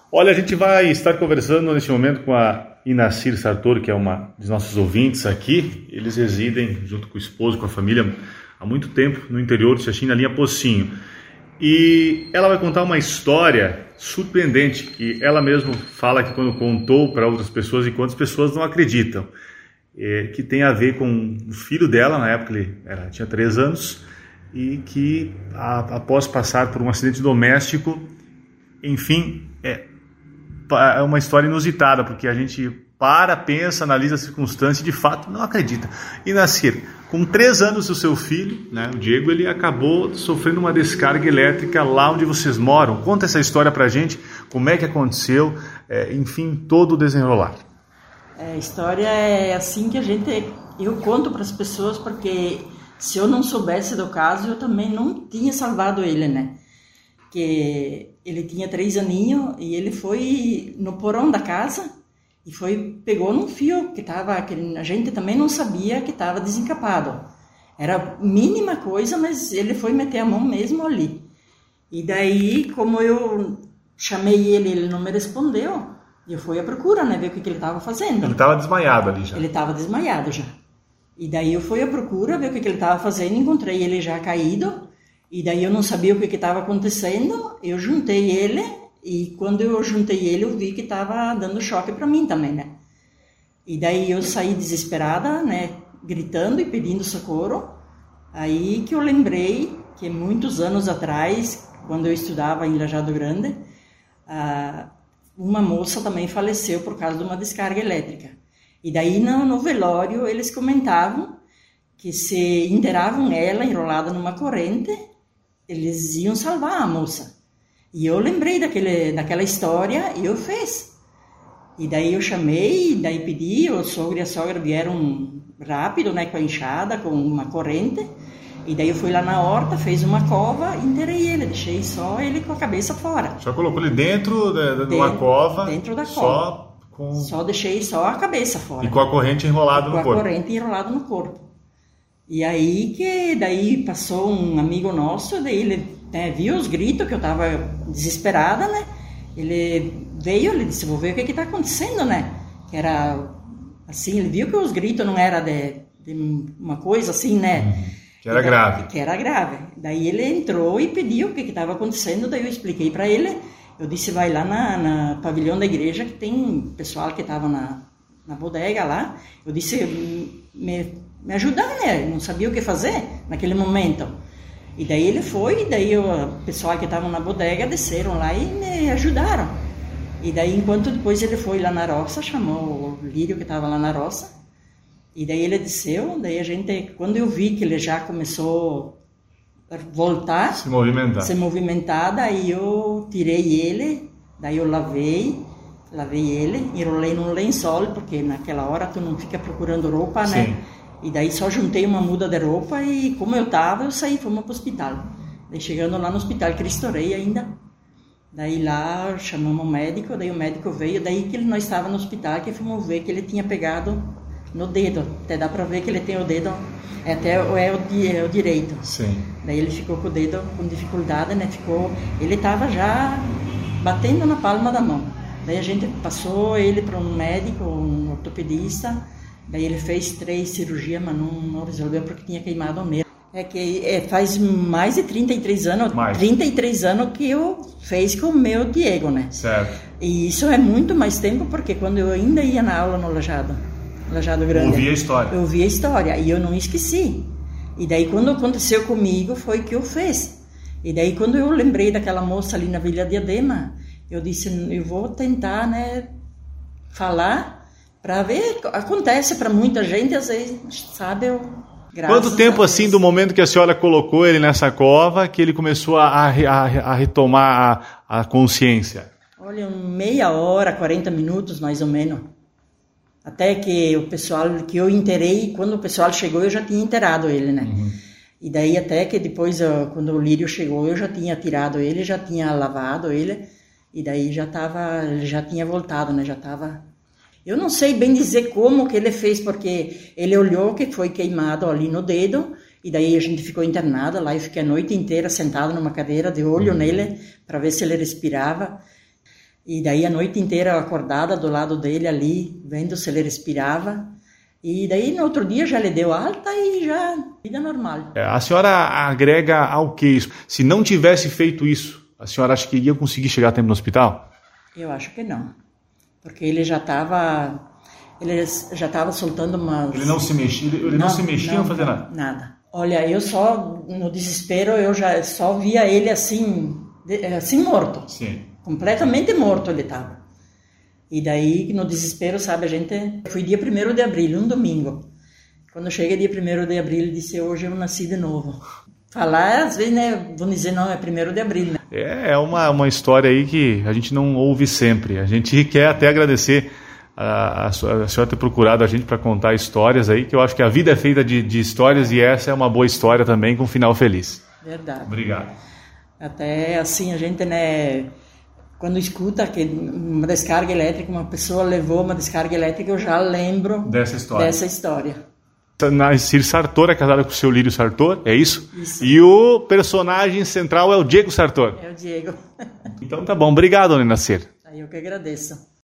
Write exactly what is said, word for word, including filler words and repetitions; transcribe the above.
Olha, a gente vai estar conversando neste momento com a Inacir Sartor, que é uma dos nossos ouvintes aqui. Eles residem junto com o esposo, com a família, há muito tempo no interior de Xaxim, na linha Pocinho. E ela vai contar uma história surpreendente, que ela mesma fala que quando contou para outras pessoas, e quantas pessoas não acreditam, é, que tem a ver com o filho dela, na época ele era, tinha três anos, e que a, após passar por um acidente doméstico, enfim, é, é uma história inusitada, porque a gente para, pensa, analisa a circunstância e de fato não acredita. E Inacir, com três anos o seu filho, né, o Diego, ele acabou sofrendo uma descarga elétrica lá onde vocês moram. Conta essa história pra gente, como é que aconteceu, é, enfim, todo o desenrolar. É, a história é assim que a gente, eu conto para as pessoas, porque se eu não soubesse do caso, eu também não tinha salvado ele, né? Que ele tinha três aninhos e ele foi no porão da casa e foi, pegou num fio que tava, que a gente também não sabia que estava desencapado. Era mínima coisa, mas ele foi meter a mão mesmo ali. E daí, como eu chamei ele, ele não me respondeu, eu fui à procura, né, ver o que, que ele estava fazendo. Ele estava desmaiado ali já. Ele estava desmaiado já. E daí eu fui à procura, ver o que, que ele estava fazendo, encontrei ele já caído, e daí eu não sabia o que estava acontecendo, eu juntei ele. E quando eu juntei ele, eu vi que estava dando choque para mim também, né? E daí eu saí desesperada, né? Gritando e pedindo socorro. Aí que eu lembrei que muitos anos atrás, quando eu estudava em Lajeado Grande, uma moça também faleceu por causa de uma descarga elétrica. E daí no, no velório eles comentavam que se enterravam ela enrolada numa corrente, eles iam salvar a moça. E eu lembrei daquele, daquela história e eu fiz. E daí eu chamei, daí pedi, o sogro e a sogra vieram rápido, né, com a enxada, com uma corrente. E daí eu fui lá na horta, fez uma cova e enterrei ele, deixei só ele com a cabeça fora. Só colocou ele dentro de, de uma cova? Dentro da só cova. Com... Só deixei só a cabeça fora. E com a corrente enrolada no corpo? Com a corrente enrolada no corpo. E aí que daí passou um amigo nosso, daí ele... É, viu os gritos, que eu estava desesperada, né? Ele veio, ele disse, vou ver o que está acontecendo, né? Que era assim, ele viu que os gritos não eram de, de uma coisa assim, né? Uhum. Que era daí, grave. Que era grave. Daí ele entrou e pediu o que estava acontecendo, daí eu expliquei para ele, eu disse, vai lá na, na pavilhão da igreja, que tem pessoal que estava na, na bodega lá, eu disse, me, me ajudar, né? Eu não sabia o que fazer naquele momento. E daí ele foi, e daí o pessoal que estavam na bodega desceram lá e me ajudaram. E daí, enquanto depois ele foi lá na roça, chamou o Lírio que estava lá na roça, e daí ele desceu, daí a gente, quando eu vi que ele já começou a voltar, se movimentar, se movimentar, daí eu tirei ele, daí eu lavei, lavei ele, enrolei num lençol, porque naquela hora tu não fica procurando roupa, né? Sim. E daí só juntei uma muda de roupa e como eu tava, eu saí, fomos pro hospital. Daí chegando lá no hospital, Cristo Rei ainda. Daí lá chamamos o médico, daí o médico veio, daí que nós estávamos no hospital, que fomos ver que ele tinha pegado no dedo. Até dá pra ver que ele tem o dedo, é até é o, é o direito. Sim. Daí ele ficou com o dedo com dificuldade, né? Ficou, ele tava já batendo na palma da mão. Daí a gente passou ele para um médico, um ortopedista. Daí ele fez três cirurgias, mas não, não resolveu porque tinha queimado o nervo. É que é, faz mais de trinta e três anos, mais. trinta e três anos que eu fiz com o meu Diego, né? Certo. E isso é muito mais tempo, porque quando eu ainda ia na aula no Lajeado, Lajeado Grande... Ouvia a história. Eu ouvia a história, e eu não esqueci. E daí quando aconteceu comigo, foi que eu fiz. E daí quando eu lembrei daquela moça ali na Vila Diadema, eu disse, eu vou tentar, né, falar... Para ver, acontece para muita gente, às vezes, sabe, eu... Quanto tempo assim do momento que a senhora colocou ele nessa cova que ele começou a, a, a retomar a, a consciência? Olha, meia hora, quarenta minutos mais ou menos. Até que o pessoal, que eu enterrei, quando o pessoal chegou eu já tinha enterrado ele, né? Uhum. E daí até que depois, quando o Lírio chegou, eu já tinha tirado ele, já tinha lavado ele, e daí já tava, ele já tinha voltado, né? Já tava... Eu não sei bem dizer como que ele fez, porque ele olhou que foi queimado ali no dedo, e daí a gente ficou internada lá, eu fiquei a noite inteira sentada numa cadeira, de olho uhum. nele, para ver se ele respirava. E daí a noite inteira acordada do lado dele ali, vendo se ele respirava. E daí no outro dia já lhe deu alta e já vida normal. A senhora agrega ao que isso? Se não tivesse feito isso, a senhora acha que ia conseguir chegar a tempo no hospital? Eu acho que não. Porque ele já estava ele já estava soltando umas... Ele não se mexia, ele não, não se mexia, não, não fazia nada? Nada. Olha, eu só, no desespero, eu já só via ele assim, assim morto. Sim. Completamente morto ele estava. E daí, no desespero, sabe, a gente... Foi dia primeiro de abril, um domingo. Quando chega dia primeiro de abril, ele disse, hoje eu nasci de novo. Falar, às vezes, né, vão dizer, não, é primeiro de abril, né? É, é uma, uma história aí que a gente não ouve sempre. A gente quer até agradecer a, a, a senhora ter procurado a gente para contar histórias aí, que eu acho que a vida é feita de, de histórias e essa é uma boa história também, com um final feliz. Verdade. Obrigado. Até assim, a gente, né... Quando escuta que uma descarga elétrica, uma pessoa levou uma descarga elétrica, eu já lembro dessa história. Dessa história. Inácio Sartor é casada com o seu Lírio Sartor, é isso? Isso. E o personagem central é o Diego Sartor. É o Diego. Então tá bom, obrigado, Dona Inácio. Aí eu que agradeço.